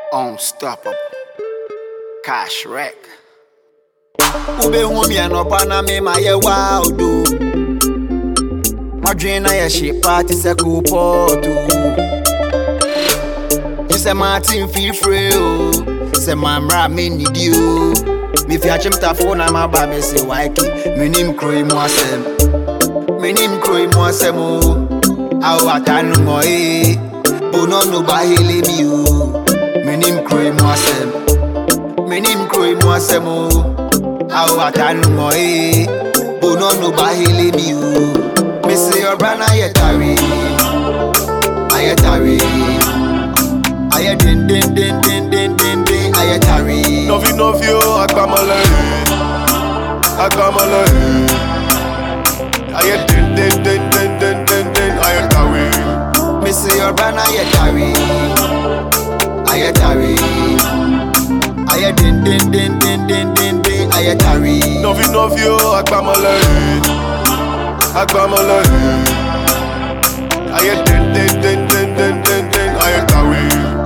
Unstoppable. Cash wreck. Ube humi anopana me ma ye wild do. Madrina ye she party se kupoto. You say Martin feel free oh. Say mamra me need you. Me fi achim ta phone na ma ba me say wiki. Me nim kroi mo asem. Me nim kroi mo asem oh. Awa tanu mo eh. Bono no ba hele mi oh. Me nim kroi mo asem. Me nim kroi mo asem oh. Awa tanu mo eh. Bono no ba hele mi oh. Me say your brana yetari. Ayetari. Aye din din din din din din din ayetari. Novi novio agbamale. Agbamale. Aye din din din din din din din ayetari. Me say your brana ayetari. Ayetari. Aye din din din din din din din ayetari. Novi novio agbamale. Agbamale. Aye din din din din din din din ayetari.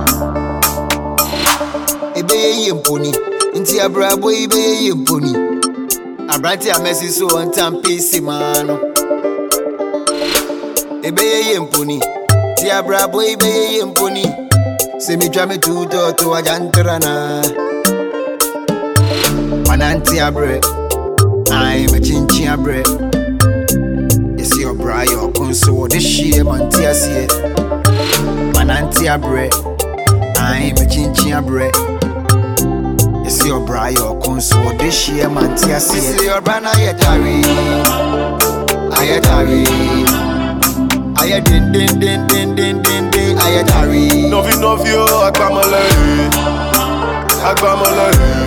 Ebe ye mponi, inti abrabo ebe ye mponi. Abranti amesi so on tampisi mano. Ebe ye mponi, ti abrabo ebe ye mponi. Se mi drame tuto to ajantrana. Mananti abre, I'm a chinchin abre. You see your bra your conso this shit manti asie. Mananti abre, I'm a chinchin abre. You see your bra your conso this year man tia see. You see your brana ayetari. Ayetari. Aye din din din din din din din ayetari. Novi novio agbamale. Agbamale.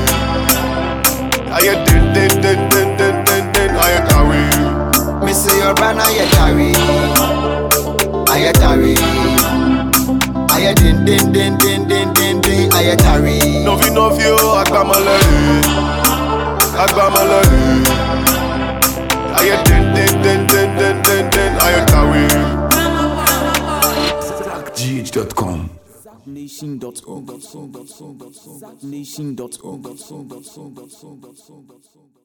Aye din din din din din din din ayetari. Me say your brana ayetari. Ayetari. Aye din din din din din din din ayetari. Novi novio agbamale. Agbamale. Aye din din din din din din din ayetari. GH.com Nation.org.